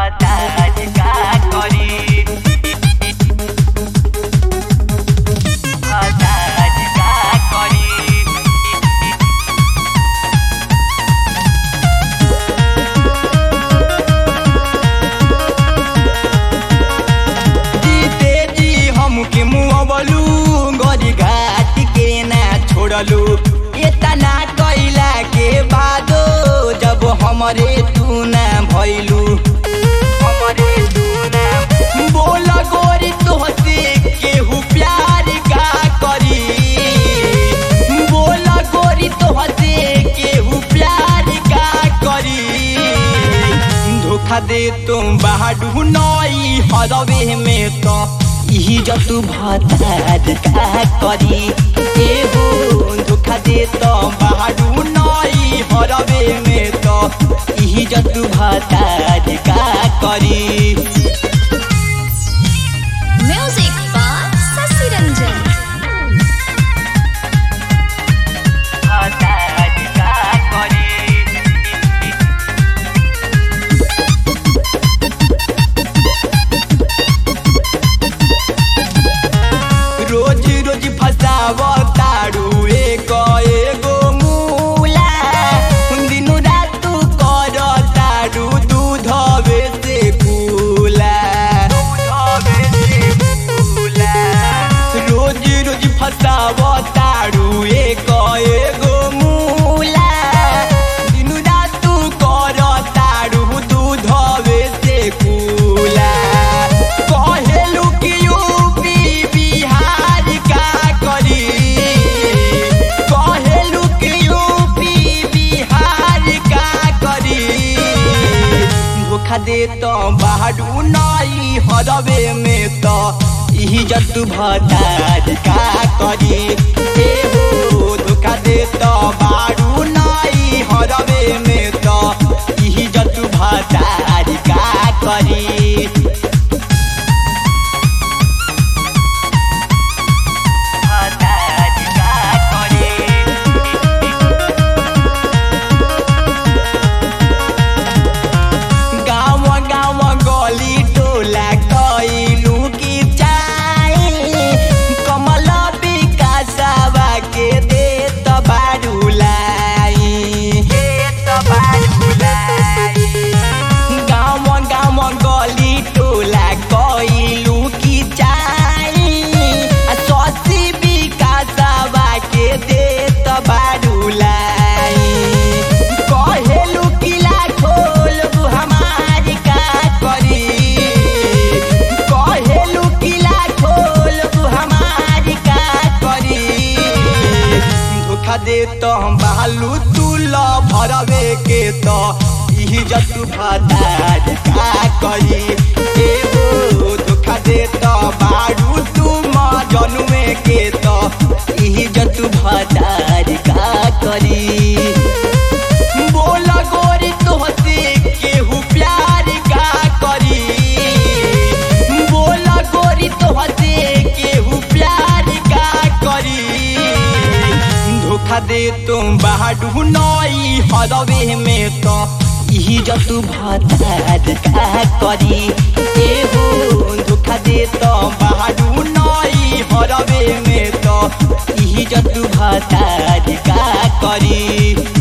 भतार का करी भतार का करी जीते जी हमके मुआवलू गरी घाट के ना छोड़लू इतना कैला के बादो जब हमरे तू ना भइलू हमरे तू ना बोल गोरी तोहसे केहू प्यार का करी बोल गोरी तोहसे केहू प्यार का करी धोखा दे तुम बाडू नई हरवे में तो इज्जत भतार का करी एहो धोखा दे तो बाडू नई हरवे में तो इज्जत भतार का करी म्यूजिक बाय शशि रंजन। भतार का करी रोज रोज फसाव तारू एगो मूला दिनु रात कर तारू दूधवे से कूला रोज रोज फसाव तारू एगो मूला दिनु रात कर तारू दूधवे से कूला कहेलू कि यूपी बिहार का करी कहेलू कि यूपी बिहार का करी धोखा दे तो बाडू नई हरवे में तो इज्जत भतार का करी एहो धोखा दे तो बाडू नई हरवे में तो इज्जत भतार का करी भतार का करी गाँव गाँव गली टोला कैलू की चाय कमल विकासवा के दे तो बाडू लाई गाँव गाँव गली टोला कैलू की चाय शशि विकासवा के दे तो बाडू लाई कहेलू किला खोल हमार का करी कहेलू किला खोल हमार का करी धोखा दे तो हम बालू तू ल भरवे के तो इज्जत भतार का करी एहो धोखा दे तो बाडू तू जनुए के तो इज्जत भतार का करी बोल गोरी तोहसे केहू प्यार का करी बोल गोरी तोहसे केहू प्यार का करी धोखा दे तुम बाडू नई हरवे में तो इज्जत भतार का करी एहो धोखा दे तो बाडू नई हरवे में तो इज्जत भतार का करी।